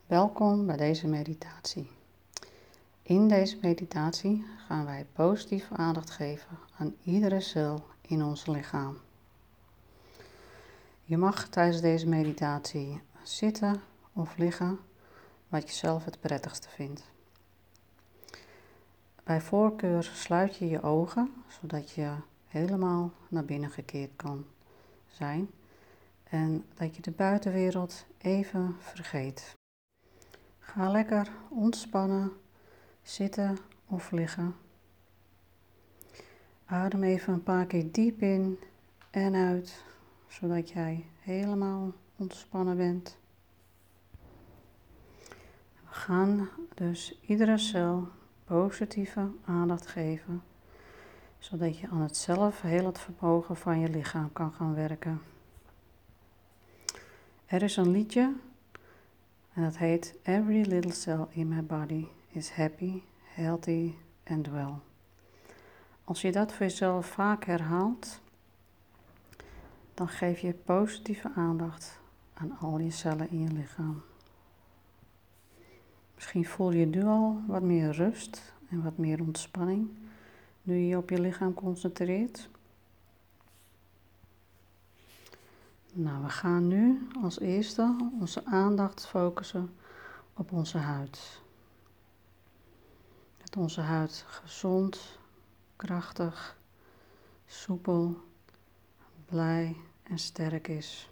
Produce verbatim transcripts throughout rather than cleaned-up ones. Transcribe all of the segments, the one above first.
Welkom bij deze meditatie. In deze meditatie gaan wij positieve aandacht geven aan iedere cel in ons lichaam. Je mag tijdens deze meditatie zitten of liggen, wat je zelf het prettigste vindt. Bij voorkeur sluit je je ogen, zodat je helemaal naar binnen gekeerd kan zijn en dat je de buitenwereld even vergeet. Ga lekker ontspannen, zitten of liggen. Adem even een paar keer diep in en uit, zodat jij helemaal ontspannen bent. We gaan dus iedere cel positieve aandacht geven, zodat je aan het zelfhelend vermogen van je lichaam kan gaan werken. Er is een liedje en dat heet Every little cell in my body is happy, healthy and well. Als je dat voor jezelf vaak herhaalt, dan geef je positieve aandacht aan al je cellen in je lichaam. Misschien voel je nu al wat meer rust en wat meer ontspanning, nu je je op je lichaam concentreert. Nou, we gaan nu als eerste onze aandacht focussen op onze huid. Dat onze huid gezond, krachtig, soepel, blij en sterk is.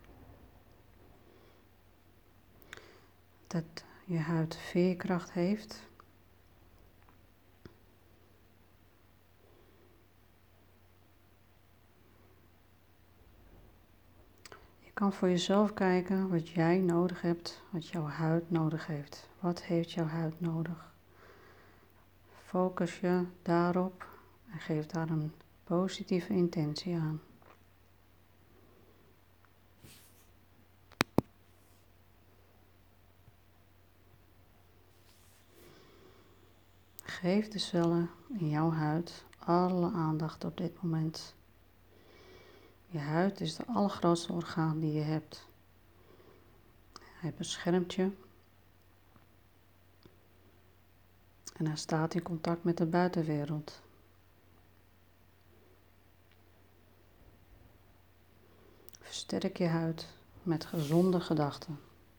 Dat je huid veerkracht heeft. Je kan voor jezelf kijken wat jij nodig hebt, wat jouw huid nodig heeft. Wat heeft jouw huid nodig? Focus je daarop en geef daar een positieve intentie aan. Geef de cellen in jouw huid alle aandacht op dit moment. Je huid is de allergrootste orgaan die je hebt. Hij beschermt je en hij staat in contact met de buitenwereld. Versterk je huid met gezonde gedachten.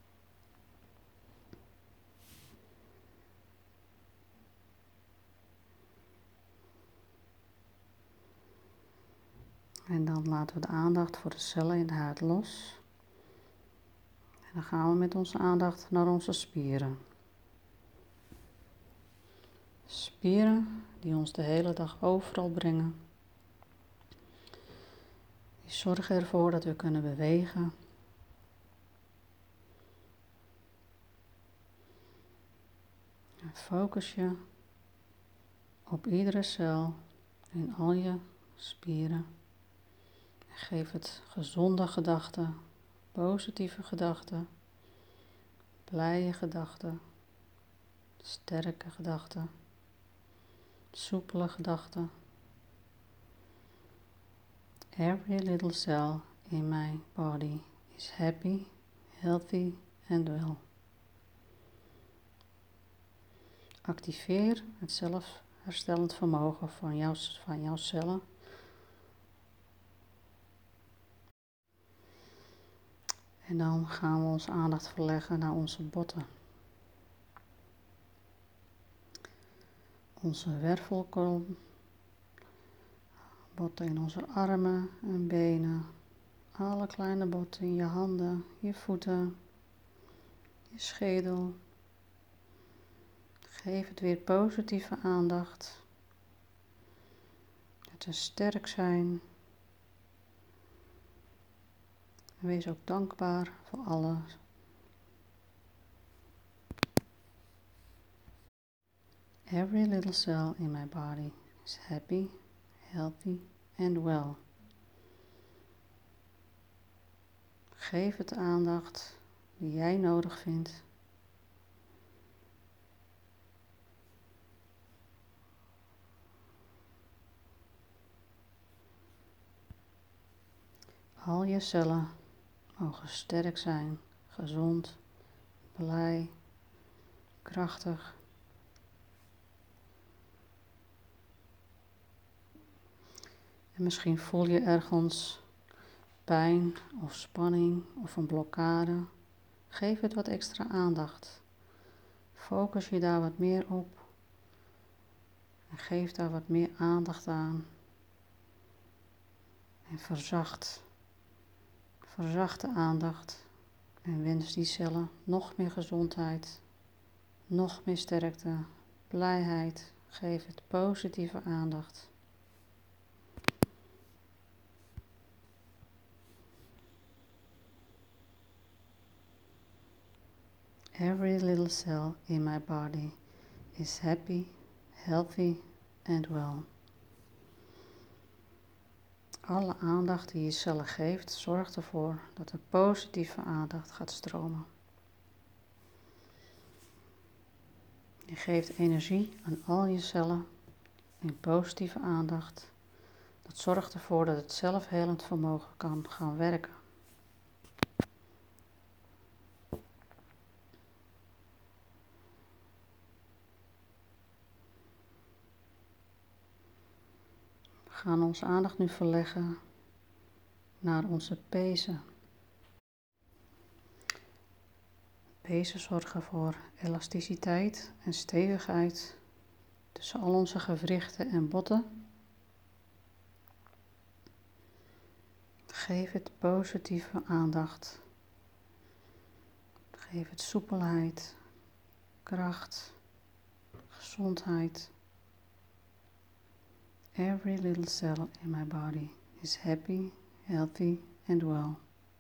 En dan laten we de aandacht voor de cellen in de huid los. En dan gaan we met onze aandacht naar onze spieren. Spieren die ons de hele dag overal brengen. Die zorgen ervoor dat we kunnen bewegen. En focus je op iedere cel in al je spieren. En geef het gezonde gedachten, positieve gedachten, blije gedachten, sterke gedachten, soepele gedachten. Every little cell in my body is happy, healthy and well. Activeer het zelfherstellend vermogen van jouw, van jouw cellen. En dan gaan we onze aandacht verleggen naar onze botten. Onze wervelkolom, botten in onze armen en benen, alle kleine botten in je handen, je voeten, je schedel. Geef het weer positieve aandacht. Dat ze sterk zijn. En wees ook dankbaar voor alles. Every little cell in my body is happy, healthy and well. Geef het de aandacht die jij nodig vindt. Al je cellen mogen sterk zijn, gezond, blij, krachtig. En misschien voel je ergens pijn of spanning of een blokkade. Geef het wat extra aandacht. Focus je daar wat meer op. En geef daar wat meer aandacht aan. En verzacht. Verzacht de aandacht. En wens die cellen nog meer gezondheid. Nog meer sterkte. Blijheid. Geef het positieve aandacht. Every little cell in my body is happy, healthy and well. Alle aandacht die je cellen geeft, zorgt ervoor dat er positieve aandacht gaat stromen. Je geeft energie aan al je cellen in positieve aandacht. Dat zorgt ervoor dat het zelfhelend vermogen kan gaan werken. We gaan onze aandacht nu verleggen naar onze pezen. Pezen zorgen voor elasticiteit en stevigheid tussen al onze gewrichten en botten. Geef het positieve aandacht. Geef het soepelheid, kracht, gezondheid. Every little cell in my body is happy, healthy and well.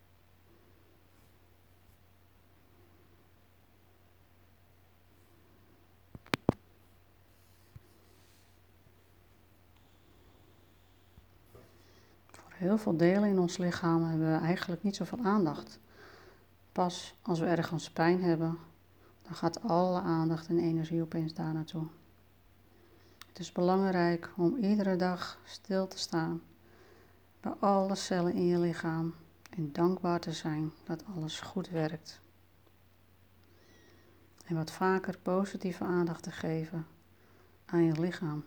Voor heel veel delen in ons lichaam hebben we eigenlijk niet zoveel aandacht. Pas als we ergens pijn hebben, dan gaat alle aandacht en energie opeens daar naartoe. Het is belangrijk om iedere dag stil te staan bij alle cellen in je lichaam en dankbaar te zijn dat alles goed werkt. En wat vaker positieve aandacht te geven aan je lichaam.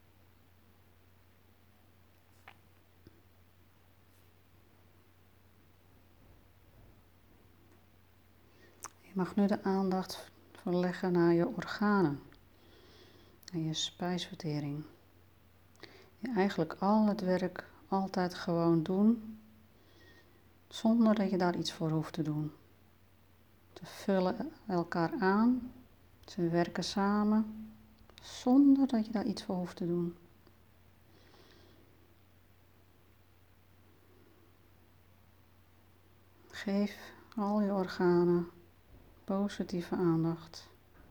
Je mag nu de aandacht verleggen naar je organen en je spijsvertering. Je eigenlijk al het werk altijd gewoon doen, zonder dat je daar iets voor hoeft te doen. Ze vullen elkaar aan, ze werken samen, zonder dat je daar iets voor hoeft te doen. Geef al je organen positieve aandacht.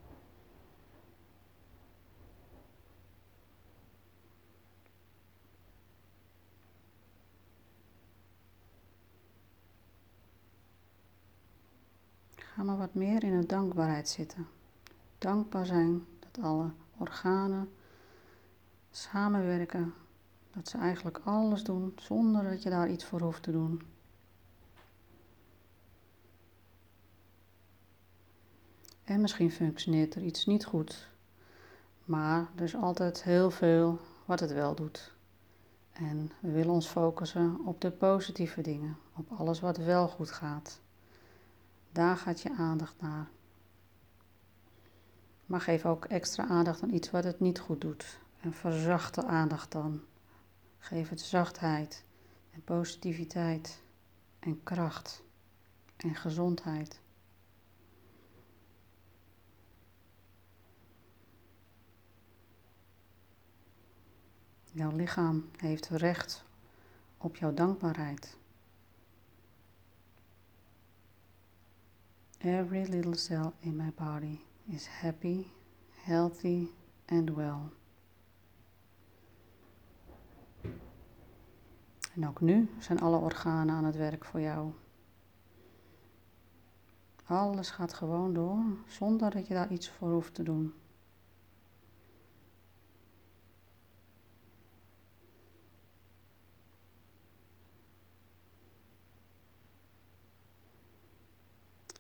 Ga maar wat meer in de dankbaarheid zitten. Dankbaar zijn dat alle organen samenwerken. Dat ze eigenlijk alles doen zonder dat je daar iets voor hoeft te doen. En misschien functioneert er iets niet goed. Maar er is altijd heel veel wat het wel doet. En we willen ons focussen op de positieve dingen. Op alles wat wel goed gaat. Daar gaat je aandacht naar. Maar geef ook extra aandacht aan iets wat het niet goed doet. En verzacht de aandacht dan. Geef het zachtheid en positiviteit en kracht en gezondheid. Jouw lichaam heeft recht op jouw dankbaarheid. Every little cell in my body is happy, healthy and well. En ook nu zijn alle organen aan het werk voor jou. Alles gaat gewoon door, zonder dat je daar iets voor hoeft te doen.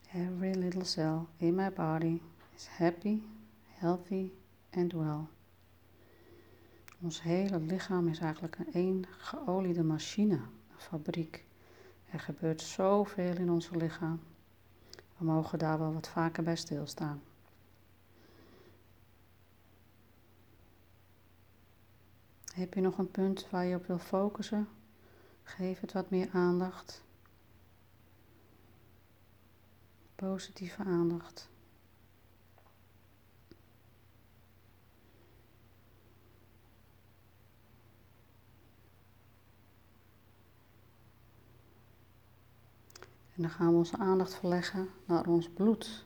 Every little cell in my body is happy, healthy and well. Ons hele lichaam is eigenlijk een één geoliede machine, een fabriek. Er gebeurt zoveel in ons lichaam. We mogen daar wel wat vaker bij stilstaan. Heb je nog een punt waar je op wil focussen? Geef het wat meer aandacht. Positieve aandacht. En dan gaan we onze aandacht verleggen naar ons bloed.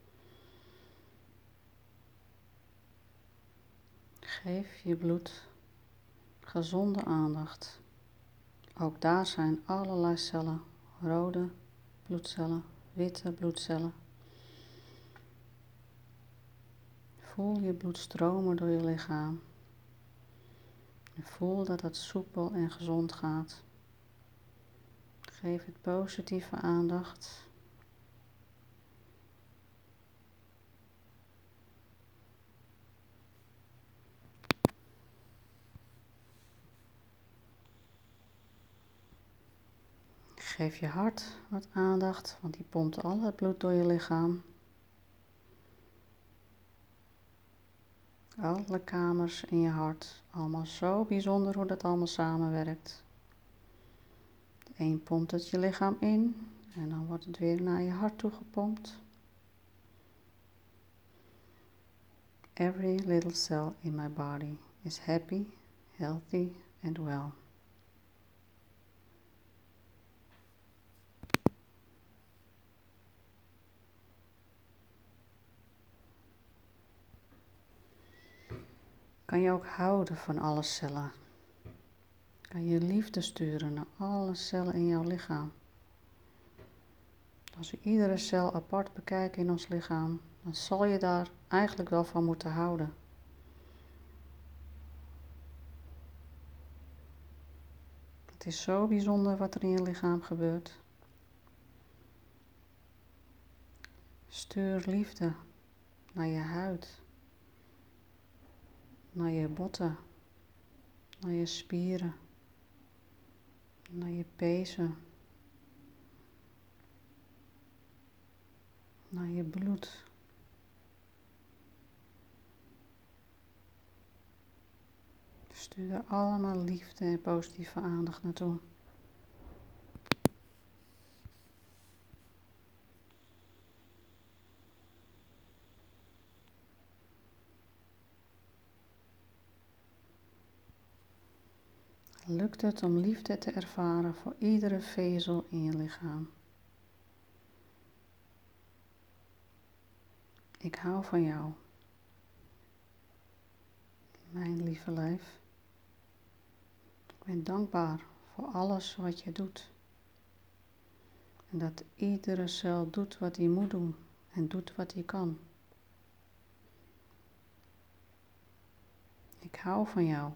Geef je bloed gezonde aandacht. Ook daar zijn allerlei cellen, rode bloedcellen, witte bloedcellen. Voel je bloed stromen door je lichaam. En voel dat het soepel en gezond gaat. Geef het positieve aandacht. Geef je hart wat aandacht, want die pompt al het bloed door je lichaam. Alle kamers in je hart, allemaal zo bijzonder hoe dat allemaal samenwerkt. De een pompt het je lichaam in en dan wordt het weer naar je hart toe gepompt. Every little cell in my body is happy, healthy and well. Kan je ook houden van alle cellen? Kan je liefde sturen naar alle cellen in jouw lichaam? Als we iedere cel apart bekijken in ons lichaam, dan zal je daar eigenlijk wel van moeten houden. Het is zo bijzonder wat er in je lichaam gebeurt. Stuur liefde naar je huid, naar je botten, naar je spieren, naar je pezen, naar je bloed. Stuur er allemaal liefde en positieve aandacht naartoe. Lukt het om liefde te ervaren voor iedere vezel in je lichaam? Ik hou van jou, mijn lieve lijf. Ik ben dankbaar voor alles wat je doet. En dat iedere cel doet wat hij moet doen en doet wat hij kan. Ik hou van jou.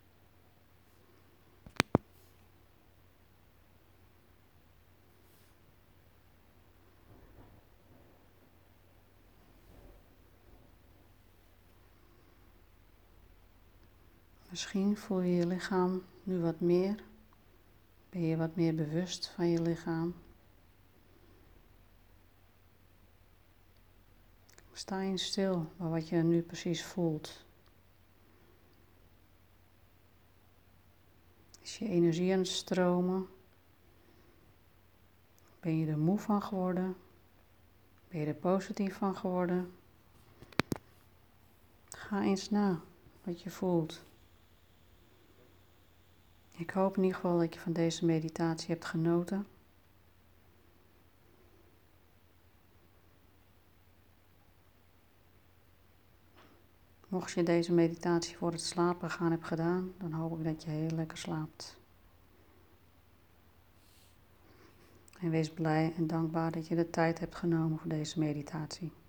Misschien voel je je lichaam nu wat meer. Ben je wat meer bewust van je lichaam. Sta eens stil bij wat je nu precies voelt. Is je energie aan het stromen? Ben je er moe van geworden? Ben je er positief van geworden? Ga eens na wat je voelt. Ik hoop in ieder geval dat je van deze meditatie hebt genoten. Mocht je deze meditatie voor het slapen gaan hebt gedaan, dan hoop ik dat je heel lekker slaapt. En wees blij en dankbaar dat je de tijd hebt genomen voor deze meditatie.